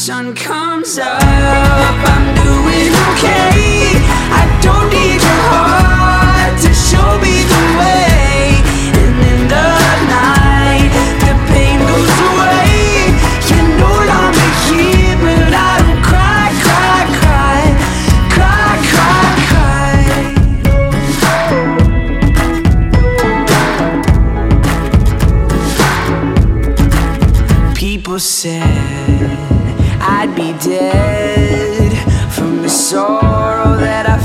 sun comes up, I'm doing okay. I don't need your heart to show me the way. And in the night, the pain goes away. You're no longer here, but I don't cry, cry, cry, cry, cry, cry. People said I'd be dead from the sorrow that I